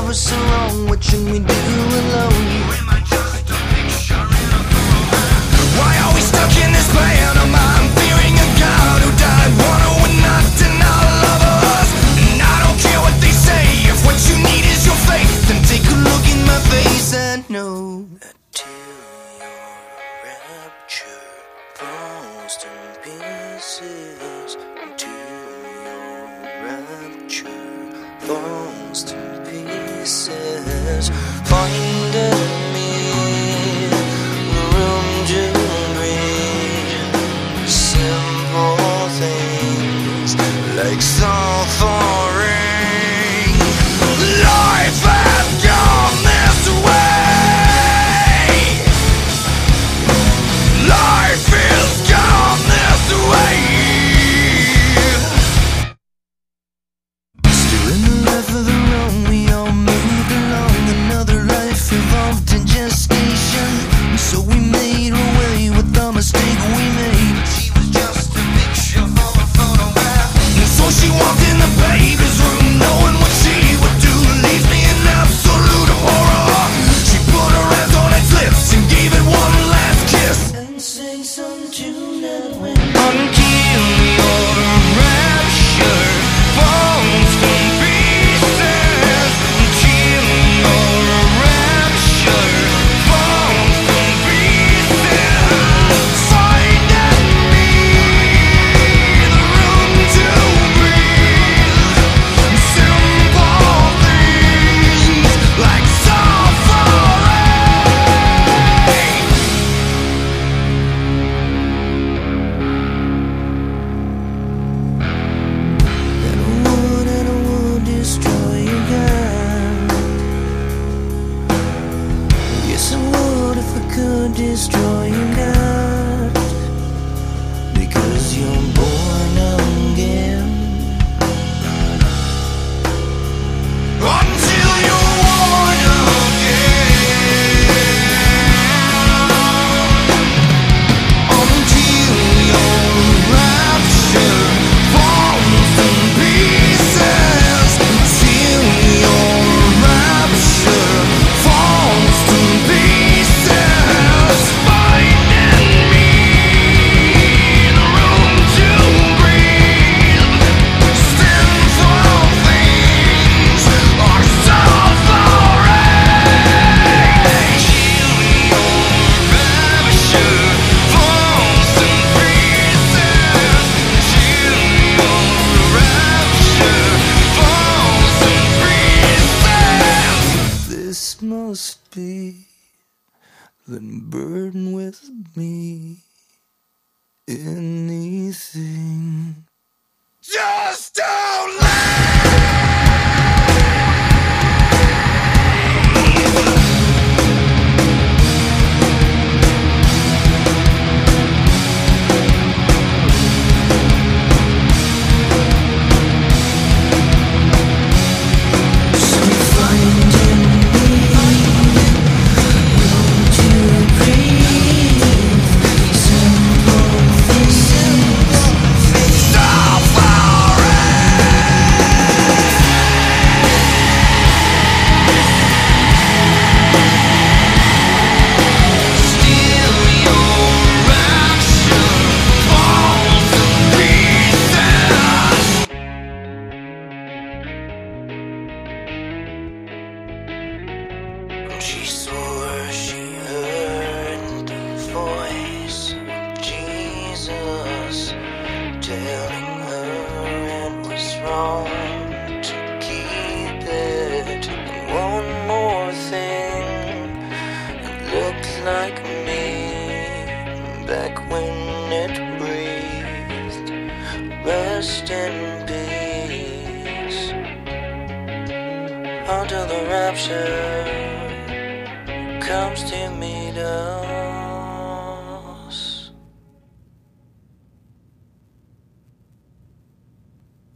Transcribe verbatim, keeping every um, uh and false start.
love is so wrong, what should we do alone? Am I just a picture in a photograph? Why are we stuck in this plan of mine, fearing a God who died? Wanna we're not deny love us, and I don't care what they say. If what you need is your faith, then take a look in my face and know that till your rapture falls to pieces, until your rapture falls to pieces, find in me room to breathe simple things like suffering. Life has gone this way. Life is gone this way. Still in the life of the wrong, we all move along. Another life evolved in gestation, so we made our way with the mistake we made. But she was just a picture from a photograph, and so she walked in the baby's room, knowing what she would do leaves me in absolute horror. She put her hands on its lips and gave it one last kiss, and sang some tune that went until your rapture falls to pieces, until your rapture falls to pieces. Find in me the room to breathe simple things like suffering. And I would, and I would destroy you, God. Yes, I would if I could destroy you, God, because you're born again. Until you're born again. Until your rapture falls to pieces. Until your rapture falls to pieces. Find in me the room to breathe simple things like suffering. Till your rapture falls to pieces. Till your rapture falls to pieces. This must be, then burden with me anything. Just don't She swore she heard the voice of Jesus telling her it was wrong to keep it. And one more thing, it looked like me back when it breathed. Rest in peace until the rapture comes to meet us.